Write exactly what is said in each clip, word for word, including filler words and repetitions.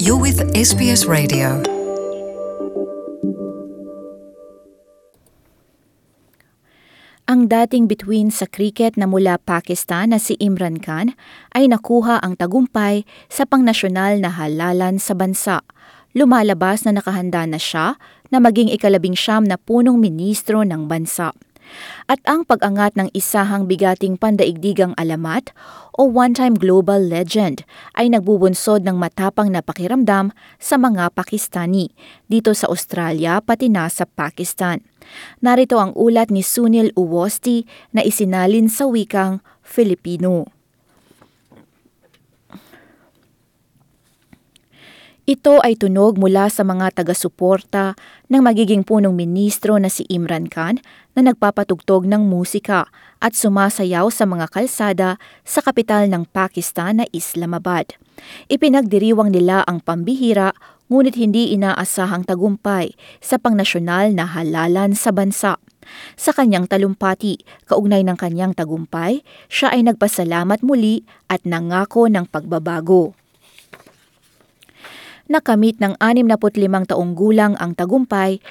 You're with S B S Radio. Ang dating bituin sa cricket na mula Pakistan na si Imran Khan ay nakuha ang tagumpay sa pangnasyonal na halalan sa bansa. Lumalabas na nakahanda na siya na maging ikalabing siyam na punong ministro ng bansa. At ang pag-angat ng isahang bigating pandaigdigang alamat o one-time global legend ay nagbubunsod ng matapang na pakiramdam sa mga Pakistani dito sa Australia pati na sa Pakistan. Narito ang ulat ni Sunil Uwosti na isinalin sa wikang Filipino. Ito ay tunog mula sa mga taga-suporta ng magiging punong ministro na si Imran Khan na nagpapatugtog ng musika at sumasayaw sa mga kalsada sa kapital ng Pakistan na Islamabad. Ipinagdiriwang nila ang pambihira ngunit hindi inaasahang tagumpay sa pangnasyonal na halalan sa bansa. Sa kanyang talumpati, kaugnay ng kanyang tagumpay, siya ay nagpasalamat muli at nangako ng pagbabago. Nakamit ng anim na limang taong gulang ang tagumpay.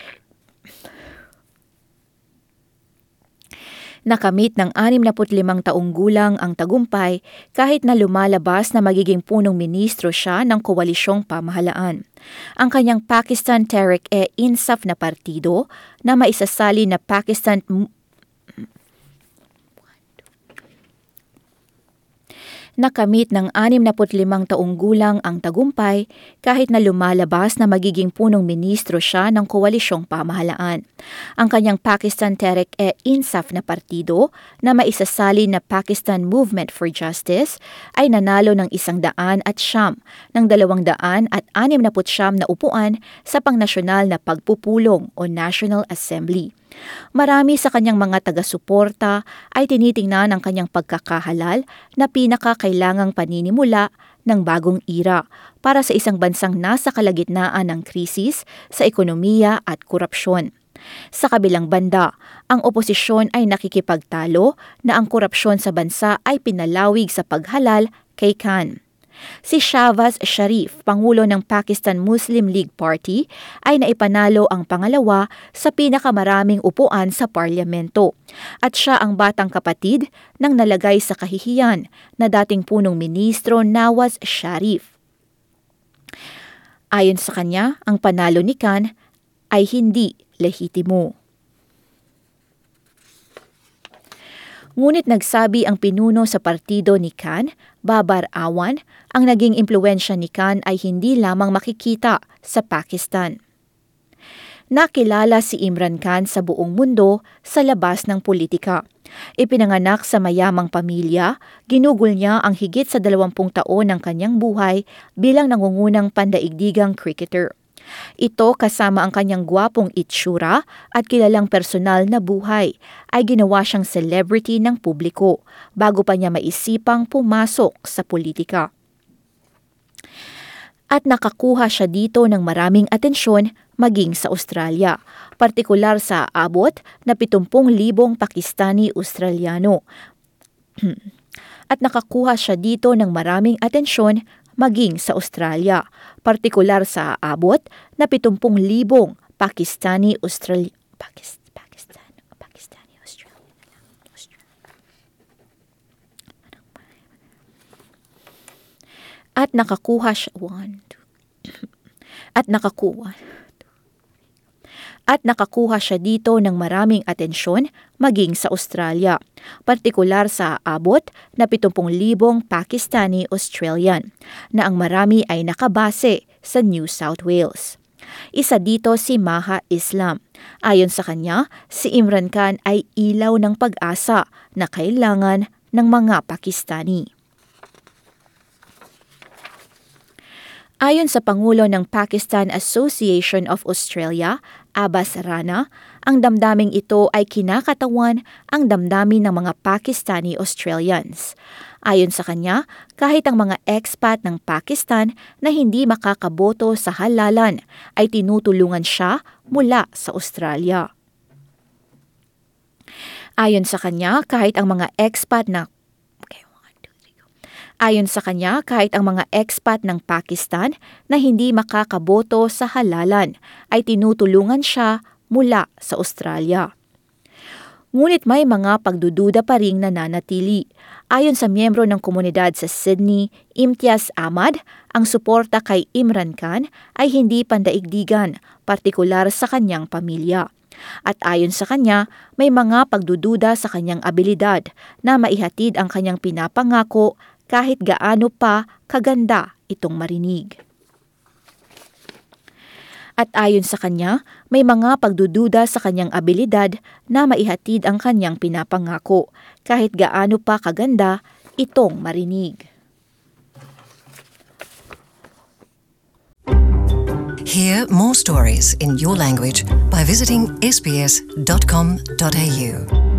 Nakamit ng anim na limang taong gulang ang tagumpay kahit na lumalabas na magiging punong ministro siya ng koalisyong pamahalaan. Ang kanyang Pakistan Tehreek-e-Insaf na partido na maisasali na Pakistan Nakamit ng anim na limang taong gulang ang tagumpay kahit na lumalabas na magiging punong ministro siya ng koalisyong pamahalaan. Ang kanyang Pakistan Tehreek-e-Insaf na partido na maisasali na Pakistan Movement for Justice ay nanalo ng isang daan at siyam ng dalawang daan at anim na siyam na upuan sa pangnasyonal na pagpupulong o National Assembly. Marami sa kanyang mga taga-suporta ay tinitingnan ang kanyang pagkakahalal na pinakakailangang paninimula ng bagong era para sa isang bansang nasa kalagitnaan ng krisis sa ekonomiya at korupsyon. Sa kabilang banda, ang oposisyon ay nakikipagtalo na ang korupsyon sa bansa ay pinalawig sa paghalal kay Khan. Si Shahbaz Sharif, Pangulo ng Pakistan Muslim League Party, ay naipanalo ang pangalawa sa pinakamaraming upuan sa parlamento. At siya ang batang kapatid ng nalagay sa kahihiyan na dating punong ministro Nawaz Sharif. Ayon sa kanya, ang panalo ni Khan ay hindi lehitimo. Ngunit nagsabi ang pinuno sa partido ni Khan, Babar Awan, ang naging impluwensya ni Khan ay hindi lamang makikita sa Pakistan. Nakilala si Imran Khan sa buong mundo sa labas ng politika. Ipinanganak sa mayamang pamilya, ginugol niya ang higit sa dalawampung taon ng kanyang buhay bilang nangungunang pandaigdigang cricketer. Ito kasama ang kanyang gwapong itsura at kilalang personal na buhay ay ginawa siyang celebrity ng publiko bago pa niya maisipang pumasok sa politika. At nakakuha siya dito ng maraming atensyon maging sa Australia, partikular sa abot na pitong libong Pakistani-Australiano. At nakakuha siya dito ng maraming atensyon maging sa Australia, partikular sa abot na pitong libong Pakistani-Australia Pakistan Pakistan Pakistani-Australia At nakakuha siya one, two, at nakakuha At nakakuha siya dito ng maraming atensyon maging sa Australia, partikular sa abot na pitong libong Pakistani-Australian, na ang marami ay nakabase sa New South Wales. Isa dito si Maha Islam. Ayon sa kanya, si Imran Khan ay ilaw ng pag-asa na kailangan ng mga Pakistani. Ayon sa Pangulo ng Pakistan Association of Australia, Abbas Rana, ang damdaming ito ay kinakatawan ang damdamin ng mga Pakistani-Australians. Ayon sa kanya, kahit ang mga expat ng Pakistan na hindi makakaboto sa halalan ay tinutulungan siya mula sa Australia. Ayon sa kanya, kahit ang mga expat na Ayon sa kanya, kahit ang mga expat ng Pakistan na hindi makakaboto sa halalan ay tinutulungan siya mula sa Australia. Ngunit may mga pagdududa pa ring nananatili. Ayon sa miyembro ng komunidad sa Sydney, Imtiaz Ahmad, ang suporta kay Imran Khan ay hindi pandaigdigan, partikular sa kanyang pamilya. At ayon sa kanya, may mga pagdududa sa kanyang abilidad na maihatid ang kanyang pinapangako kahit gaano pa kaganda itong marinig. At ayon sa kanya, may mga pagdududa sa kanyang abilidad na maihatid ang kanyang pinapangako, kahit gaano pa kaganda itong marinig. Hear more stories in your language by visiting s b s dot com dot a u.